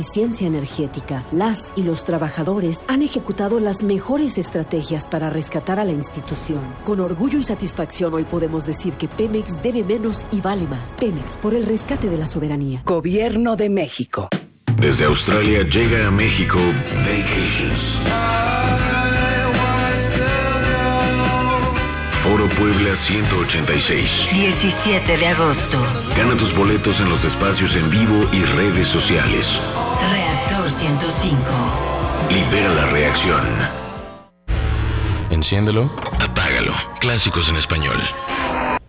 eficiencia energética. Las y los trabajadores han ejecutado las mejores estrategias para rescatar a la institución. Con orgullo y satisfacción hoy podemos decir que Pemex debe menos y vale más. Pemex, por el rescate de la soberanía. Gobierno de México. Desde Australia llega a México Vacations. Foro Puebla 186. 17 de agosto. Gana tus boletos en los espacios en vivo y redes sociales. Reactor 105. Libera la reacción. Enciéndelo. Apágalo. Clásicos en español.